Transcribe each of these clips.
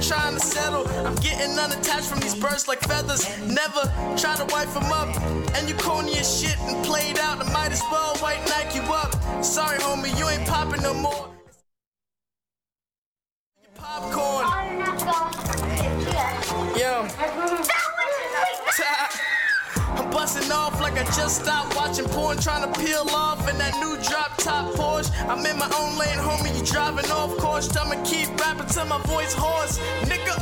trying to settle. I'm getting unattached from these birds like feathers. Never try to wife them up. And you corny as shit and played out. I might as well white Nike you up. Sorry, homie, you ain't popping no more. Popcorn. Yo. I'm busting off like I just stopped watching porn, trying to peel off in that new drop top Porsche. I'm in my own lane, homie, you driving off course. I'ma keep rapping till my voice hoarse, nigga.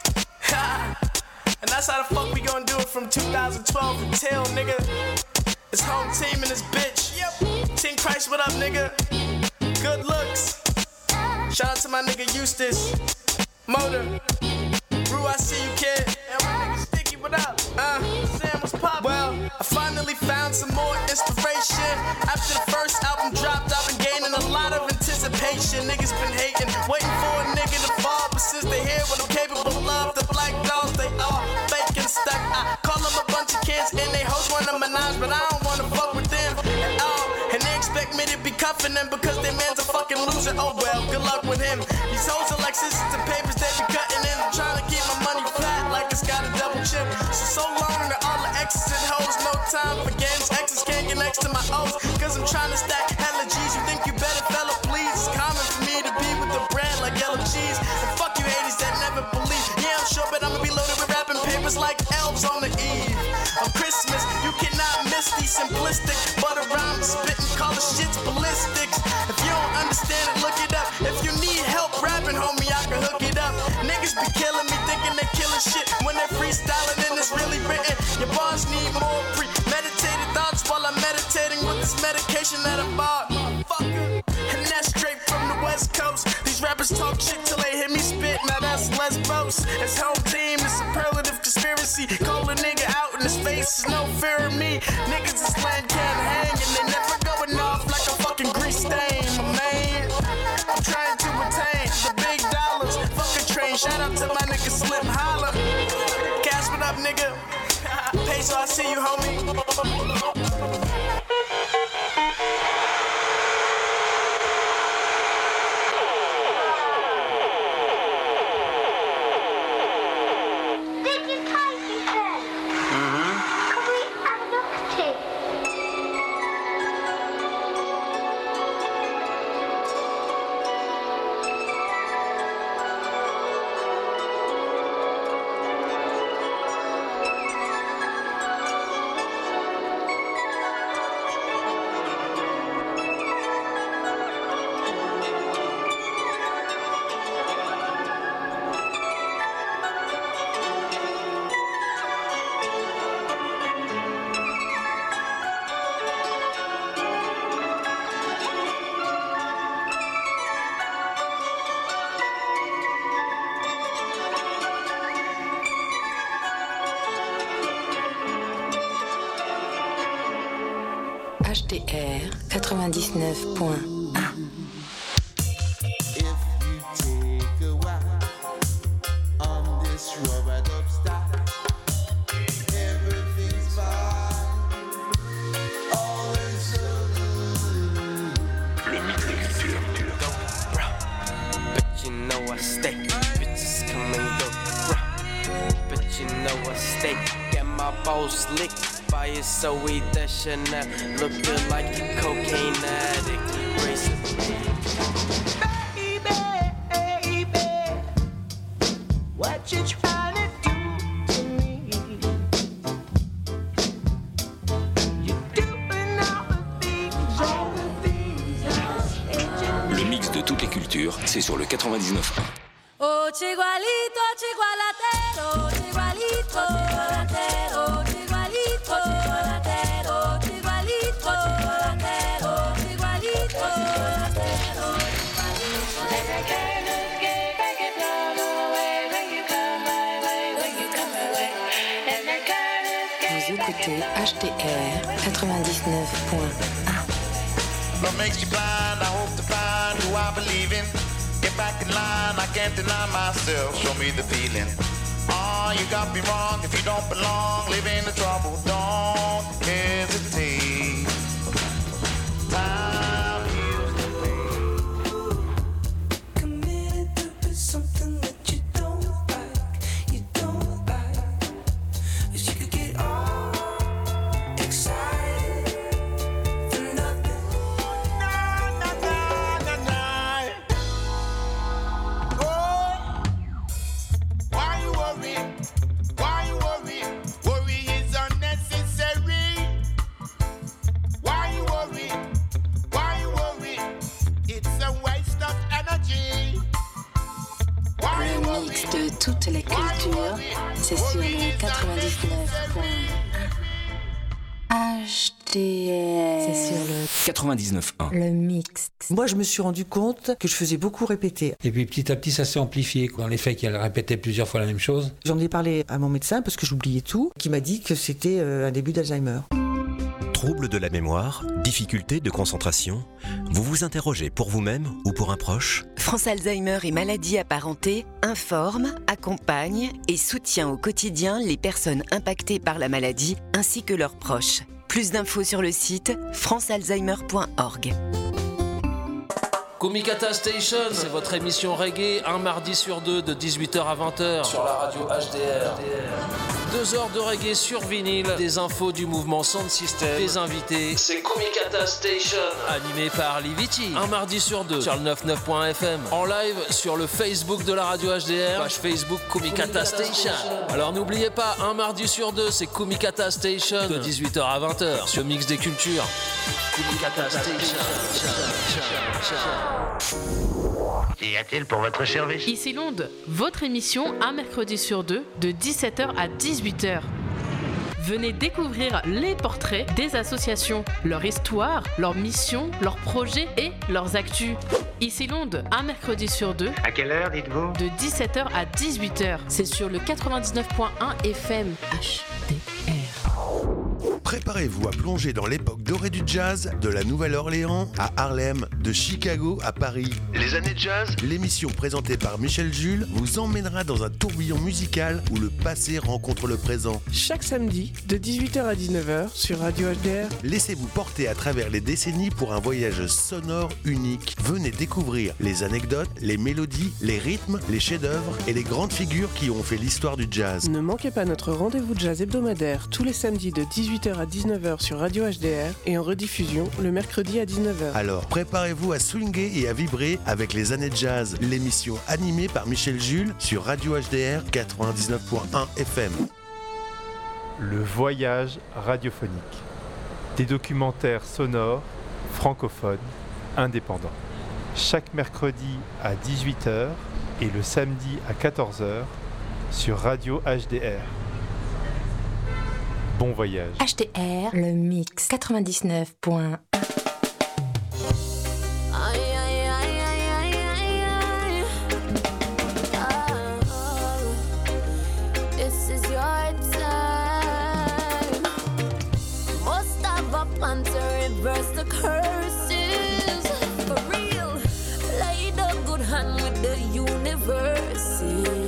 And that's how the fuck we gonna do it from 2012 until, nigga. It's home team in this bitch. Yep. Team Christ, what up, nigga? Good looks. Shout out to my nigga Eustace. Motor. Rue, I see you, kid. And my nigga Sticky, what up? Sam, what's poppin'? Well, I finally found some more inspiration. After the first album dropped, I've been gaining a lot of anticipation. Niggas been hating, waiting for a nigga to fall. But since they hear what I'm capable of, the black dolls, they all fake and stuck. I call them a bunch of kids and they hoes wanna menage, but I don't wanna fuck with them at all. And they expect me to be cuffing them because their man's a fucking loser. Oh well, good luck with him. These hoes are like scissors and papers, they be cutting in. I'm trying to keep my money flat like it's got a double chip. So long to all the exes and hoes, no time for games. Exes can't get next to my O's, cause I'm trying to stack hella G's. You think you better, fella, please? It's common for me to be with a brand like yellow cheese. And fuck you haters that never believe. Yeah, I'm sure, but I'ma be loaded with rapping papers like elves on the eve of Christmas. You cannot miss these simplistic butter rhymes, spitting, call the shits ballistics. If you don't understand it, look it up. If you need help rapping, homie, I can hook it up. Niggas be killing me, thinking they killing shit when they're freestyling and it's really written. Your bars need more premeditated thoughts while I'm meditating with this medication that I bought. Motherfucker. And that's straight from the West Coast. These rappers talk shit till they hear me spit. Now that's Lesbos. It's home team, it's superlative conspiracy. Call a nigga out in his face, there's no fear of me. Niggas is land can't hang and they never going off like a fucking grease stain, my man. I'm trying to attain the big dollars. Fuck a train, shout out to my nigga Slim Holla. Cash, what up, nigga? Peso, I see you, homie. HDR 99.1. So we that Chanel looking like a cocaine addict. Baby, what you trying to do to me? You doing all the things. Le mix de toutes les cultures, c'est sur le 99.1. Oh, chigualito, chigualatero, chigualito, chigualatero, chigualito, chigualatero, chigualito, chigualatero, chigualito, chigualatero. Let that girl look it, make it blow away when you come my way, when you come my way. Let that girl look it. Vous écoutez HDR 99.1. What makes you blind? I hope to find who I believe in. Get back in line, I can't deny myself. Show me the feeling. Oh, you got me wrong. If you don't belong, live in the trouble. Don't hesitate. Time heals the pain. Committed to something that you don't Toute la culture, c'est sur le 99.1 HDR. C'est sur le 99.1. Le mix. Moi, je me suis rendu compte que je faisais beaucoup répéter. Et puis petit à petit, ça s'est amplifié. Dans les faits qu'elle répétait plusieurs fois la même chose. J'en ai parlé à mon médecin parce que j'oubliais tout, qui m'a dit que c'était un début d'Alzheimer. Troubles de la mémoire, difficultés de concentration, vous vous interrogez pour vous-même ou pour un proche ? France Alzheimer et maladies apparentées informe, accompagne et soutient au quotidien les personnes impactées par la maladie ainsi que leurs proches. Plus d'infos sur le site francealzheimer.org. Kumikata Station, c'est votre émission reggae, un mardi sur deux de 18h à 20h sur la radio HDR. 2 heures de reggae sur vinyle, des infos du mouvement Sound System, des invités. C'est Kumikata Station, animé par Liviti. Un mardi sur deux sur le 99.fm. En live sur le Facebook de la radio HDR, page Facebook Kumikata Station. Alors n'oubliez pas, un mardi sur deux, c'est Kumikata Station de 18h à 20h sur Mix des Cultures. Kumikata Station. Qu'y a-t-il pour votre service? Ici Londres, votre émission un mercredi sur deux de 17h à 18h. Venez découvrir les portraits des associations, leur histoire, leurs missions, leurs projets et leurs actus. Ici Londres, un mercredi sur deux. À quelle heure, dites-vous? De 17h à 18h. C'est sur le 99.1 FM HDR. Préparez-vous à plonger dans l'époque dorée du jazz, de la Nouvelle-Orléans à Harlem, de Chicago à Paris. Les années jazz, l'émission présentée par Michel Jules vous emmènera dans un tourbillon musical où le passé rencontre le présent. Chaque samedi, de 18h à 19h sur Radio HDR. Laissez-vous porter à travers les décennies pour un voyage sonore unique. Venez découvrir les anecdotes, les mélodies, les rythmes, les chefs-d'œuvre et les grandes figures qui ont fait l'histoire du jazz. Ne manquez pas notre rendez-vous jazz hebdomadaire tous les samedis de 18h à 19h sur Radio HDR et en rediffusion le mercredi à 19h. Alors préparez-vous à swinguer et à vibrer avec les années jazz, l'émission animée par Michel Jules sur Radio HDR 99.1 FM. Le voyage radiophonique. Des documentaires sonores, francophones, indépendants. Chaque mercredi à 18h et le samedi à 14h sur Radio HDR. Bon voyage. HDR, le mix 99.1. This is your time. Most of up and to reverse the curses. For real, play the good hand with the universe.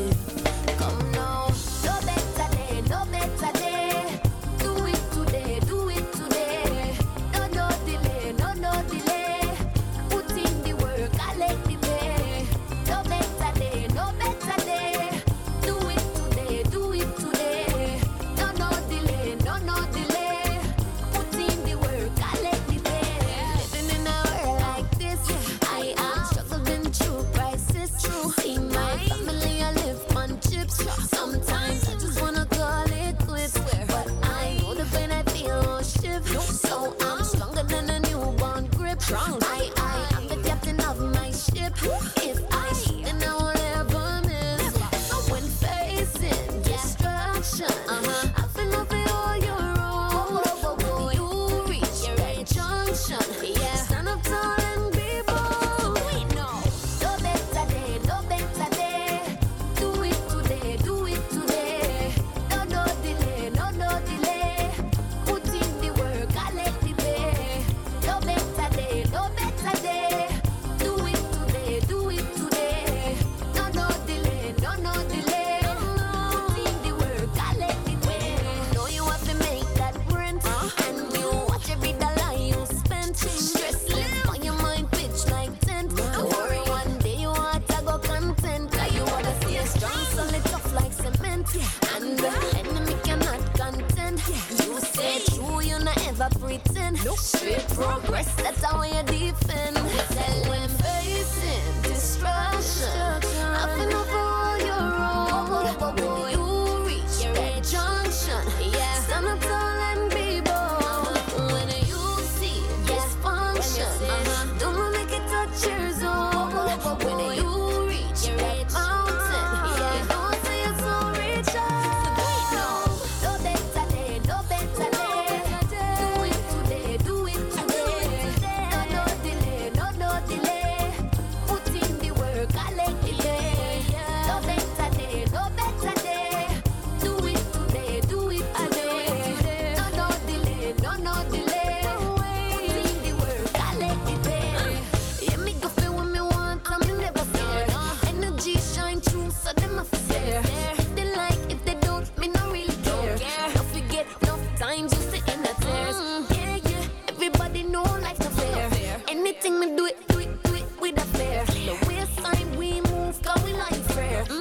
Come now, no better day, no better day. Do it today, do it today. No, no delay, no, no delay. Put in the work, I let the pay. No better day, no better day. Do it today, do it today. No, no delay, no, no delay. Put in the work, I let the pay. Living in a world like this, I am struggling through crisis. See my family, I live on chips. Sometimes I just wanna call it quits, but I know the pain I feel won't shift. So I'm stronger than a newborn grip. I am the captain of my ship. If I shoot, then I won't ever miss. When facing destruction, I feel up it all your own. You reach your junction. Stand up tall and be bold. No better day, no better day. Do it today, do it today. No, no delay, no, no delay. Put in the work, I let the pay. No better day, no better day. Do it today, do it today. No, no delay, no, no delay. Put in the work, I let the pay. Know you have to make that rent, and you watch every dollar you spend. Stressless on your mind, pitch like tent. Don't worry, one day you want to go content. Cause you wanna stay strong, solid, tough like cement. And the enemy cannot contend. You stay true, you not ever pretend. Straight progress, that's how you defend. Tell when facing destruction, I feel up all your own. When you reach your junction, stand up tall and be bold. When you see dysfunction, don't make it touch your zone. When you reach your mountain, don't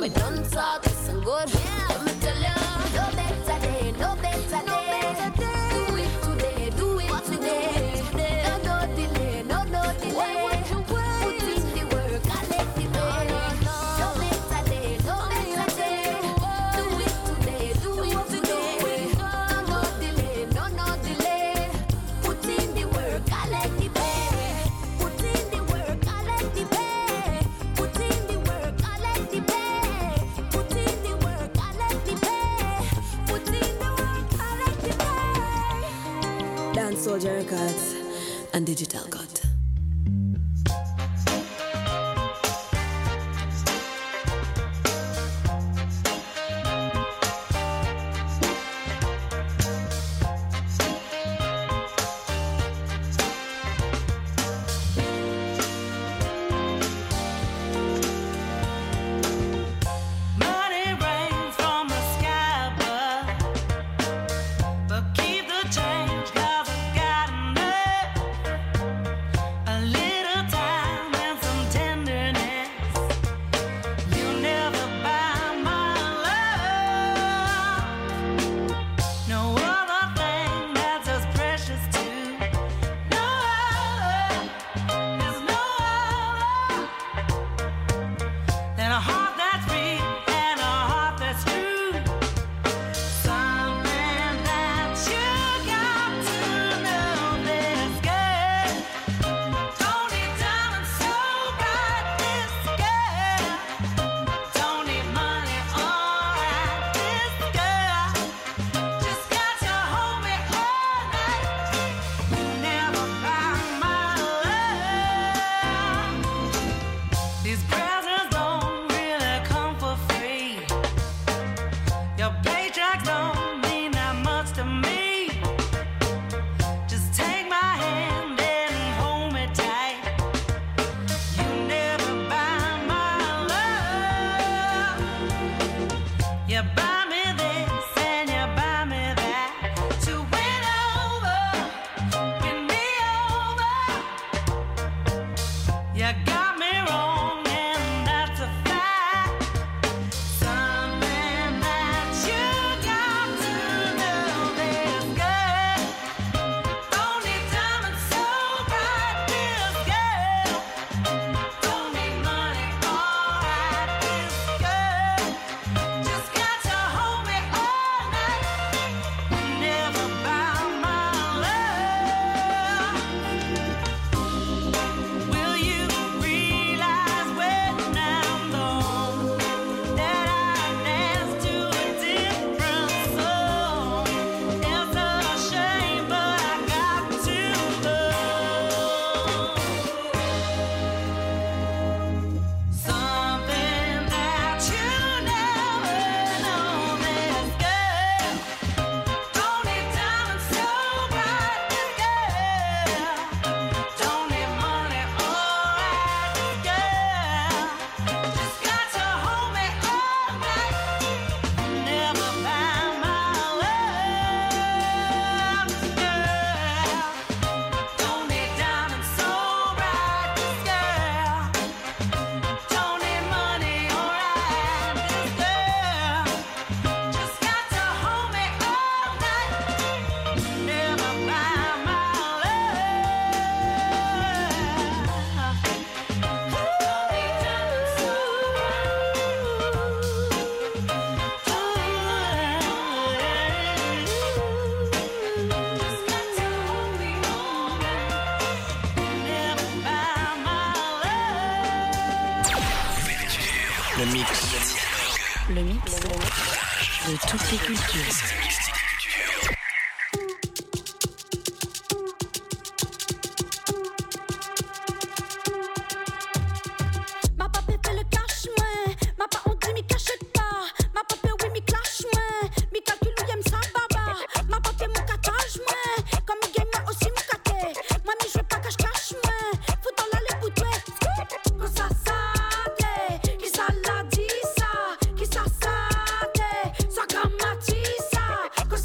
me done saw this and good. Let me tell you, no better day, no better day. Do it today, do it today. No delay, no delay. Put in the work and let it pay. No better day, no better day. Do it today, do it today. No delay, no delay. Put in the work and let it pay. Put in the work and let it pay. Put in the work and let it pay. Put in the work and let it pay. Put in the work and let it pay. Dance Soldier Records and Digital Cut. Money rains from the sky but keep the change 'cause I got enough. A little time and some tenderness. You never buy my love. No other thing that's as precious to. No other, there's no other than a heart that's real and a heart that's true. Something that you got to know, this girl. Don't need diamonds so bright, this girl. Don't need money, alright, this girl. Just got to hold me all night. Never buy my love. These presents don't really come for free. Your paychecks don't mean that much to me. Just take my hand and hold me tight. You never buy my love. You buy me this and you buy me that. To win me over. You got me wrong and that's a fact. Something that you got to know, this girl. Don't need diamonds so bright, this girl. Don't need money, alright, this girl. Just got to hold me all night. Never buy my love. Will you realize when I'm gone that I dance to a different song? It's a shame, but I got to go. Something that you never know, this girl. Don't need diamonds so bright, this girl. Don't need money, alright, this girl. Just got to hold me all night. Never buy my love, this girl. Don't need diamonds so bright, this girl. Don't need money, alright, this girl. Just got to hold me all night. Never buy my Le mix. Le mix de toutes les cultures. Ma papé fait le cash, moi. Ma pa on dit, mi cache pas. Ma papé, oui, mi clash, moi. Mi calcul, oui, aime ça, baba. Ma papé, mon catage, moi. Comme mi game, moi aussi, mon caté. Moi, mi jouer pas cache-cache, moi. Faut dans la les boutouets. Quand ça s'attend, qui ça l'a dit ça. Qui ça s'attend, ça grammatise ça. Quand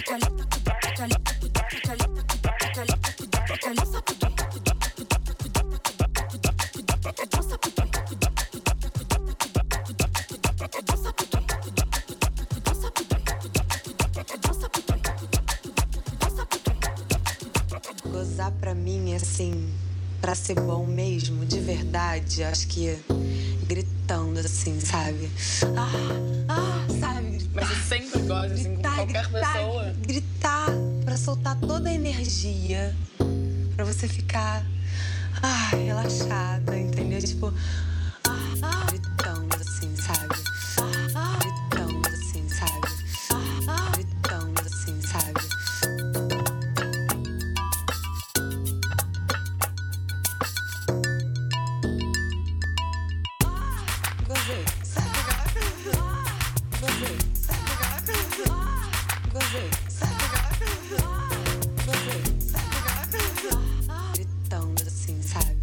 Gozar pra mim, assim, pra ser bom mesmo, de verdade, acho que gritando, assim, sabe? Sabe? Mas você sempre gosta, assim, com qualquer pessoa? Gritar, pra soltar toda a energia, pra você ficar relaxada, entendeu? Tipo, gritando, assim, sabe? Gritando, assim, sabe? Gritando, assim, sabe? Gozei, sabe pegar? Gozei, sabe pegar? Gozei, sabe pegar? Gozei, sabe pegar? Gritando assim, sabe?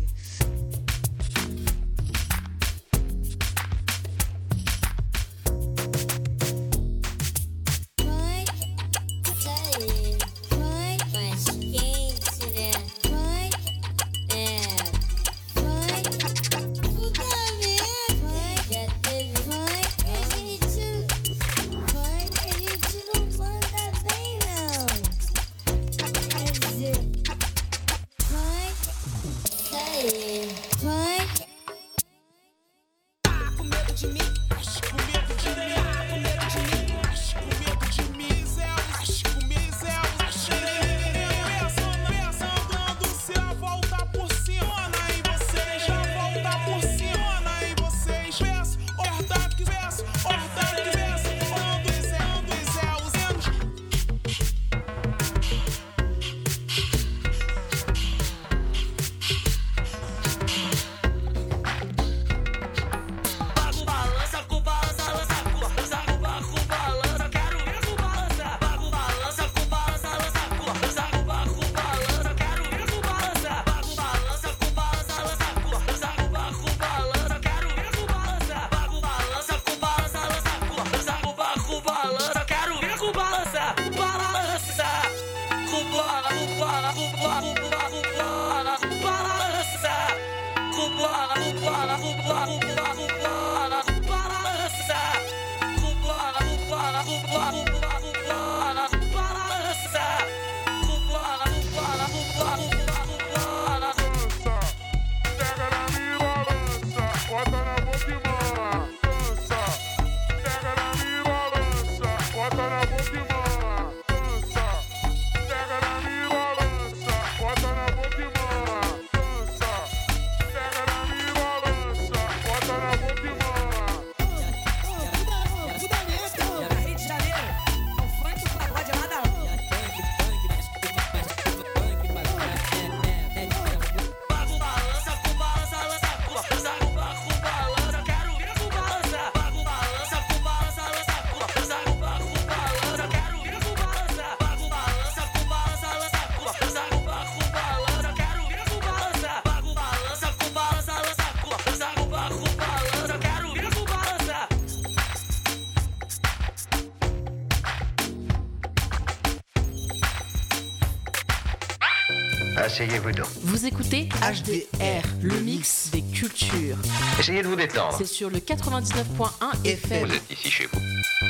Asseyez-vous donc. Vous écoutez HDR, le mix des cultures. Essayez de vous détendre. C'est sur le 99.1 FM. Vous êtes ici chez vous.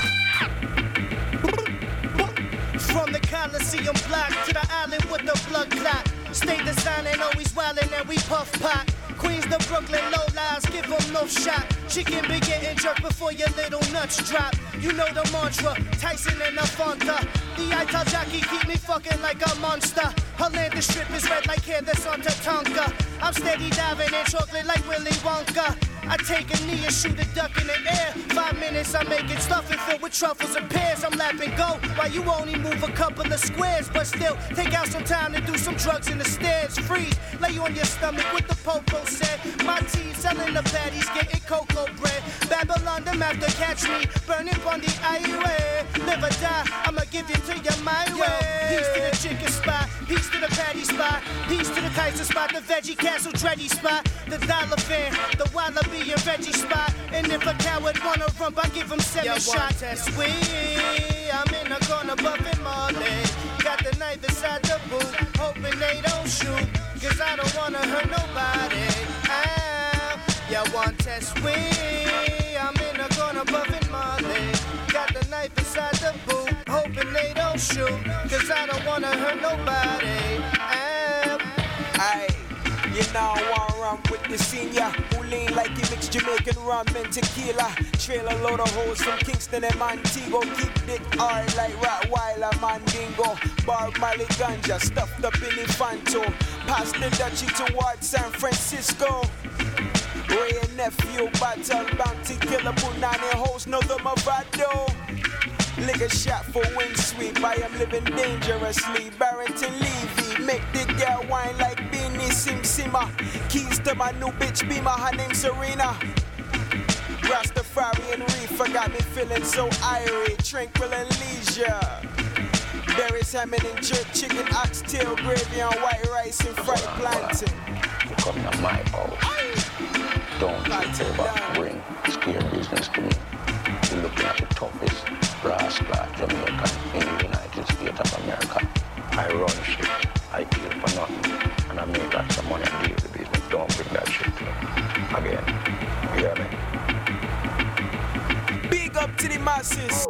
From the Coliseum block to the island with the blood clot. Stay designing, always wildin' and we puff pot. Queens to Brooklyn, low lies, give them no shot. Chicken be getting jerked before your little nuts drop. You know the mantra, Tyson and the Fanta. The Ital jockey keep me fucking like a monster. Her landing strip is red like hair that's on Tatanka. I'm steady diving in chocolate like Willy Wonka. I take a knee and shoot a duck in the air. 5 minutes, I make it stuffing filled with truffles and pears. I'm lapping go while you only move a couple of squares. But still, take out some time to do some drugs in the stairs. Freeze, lay you on your stomach with the popo said. My team selling the patties, getting cocoa bread. Babylon, them after catch me, burning on the highway. Live or die, I'ma give it to you my way. Peace to the chicken spot, peace to the patty spot, peace to the Tyson spot, the veggie castle dready spot, the dollar fan, the wallaby and veggie spot. And if a coward wanna rump, I give him 7 shots. That's sweet. I'm in the corner buffing Marley. one test me. I'm in a corner buffing Molly. Got the knife inside the boot, hoping they don't shoot, cause I don't wanna hurt nobody. Aye, you know I wanna run with the senior who lean like he mixed Jamaican rum and tequila. Trail a load of hoes from Kingston and Montego. Keep it hard like Rottweiler, Mandingo. Bob Marley ganja stuffed up in Infanto. Past the Dutchie towards San Francisco. Ray and nephew, battle bounty killer, punani hoes, know the Movado. Lick a shot for wing sweep, I am living dangerously. Barrington Levy, make the girl whine like Beanie Sim Simma. Keys to my new bitch Beamer, her name's Serena. Rastafari and Reefer got me feeling so irie, tranquil and leisure. Berries, Hammond and jerk chicken, oxtail gravy on white rice and fried plantain. You come to my house. Don't ever bring scare business to me. You're looking at the toughest rascal Jamaican in the United States of America. I run shit, I kill for nothing, and I make lots of money and deal with the business. Don't bring that shit to me. Again, you hear me? Big up to the masses.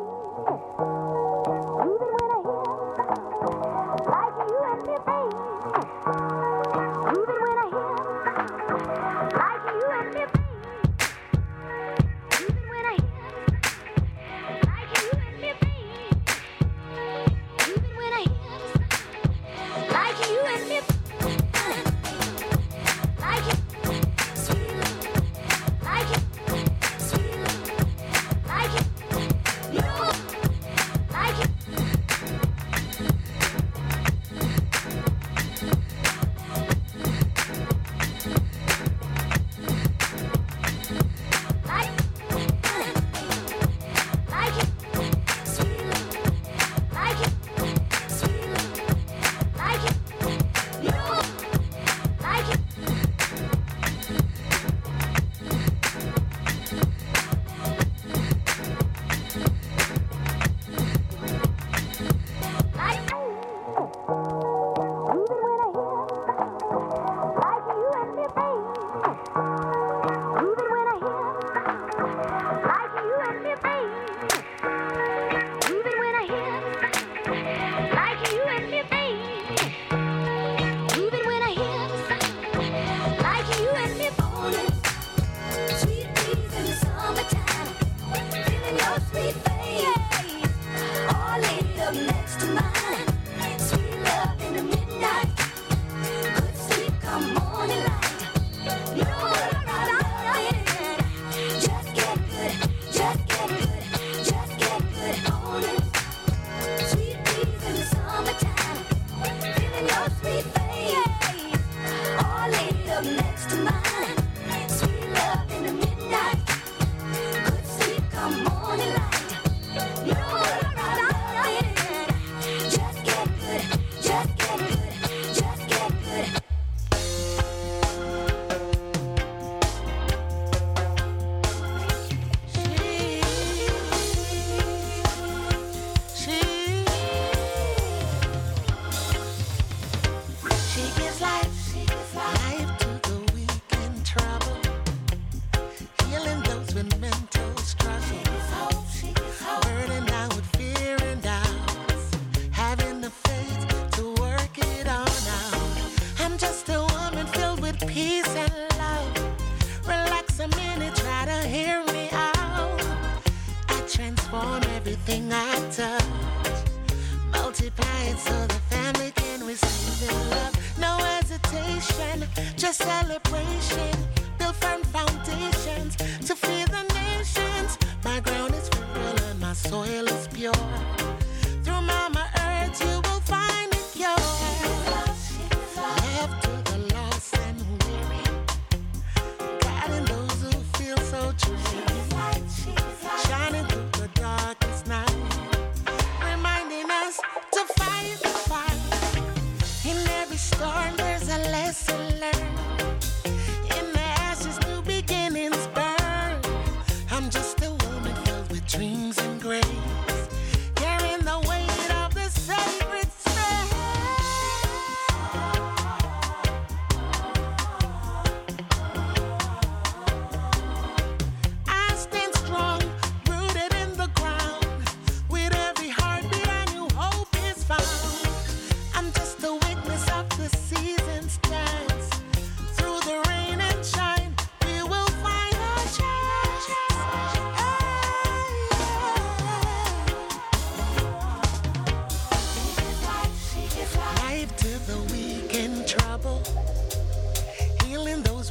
Storm, there's a lesson learned.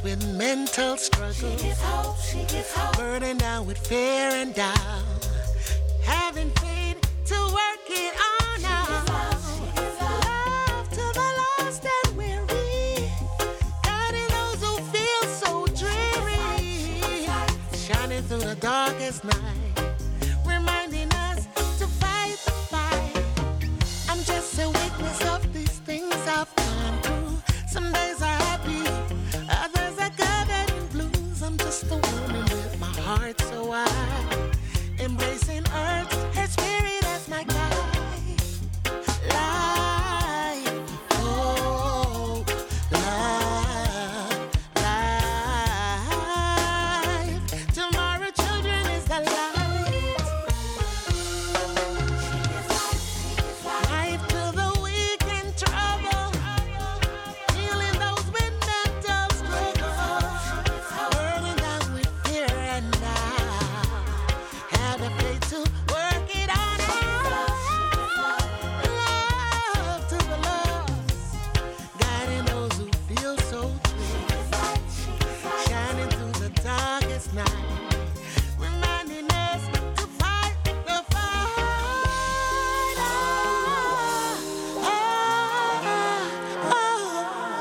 Struggles with mental struggles. She gives hope, she gives hope. Burdened down with fear and doubt. Having faith to work it on out. Love to the lost and weary. Guiding those who feel so dreary. Shining through the darkest night. Reminding us to fight the fight. I'm just a witness of these things I've gone through. Some days are happy, others are covered in blues. I'm just a woman with my heart so wide, embracing earth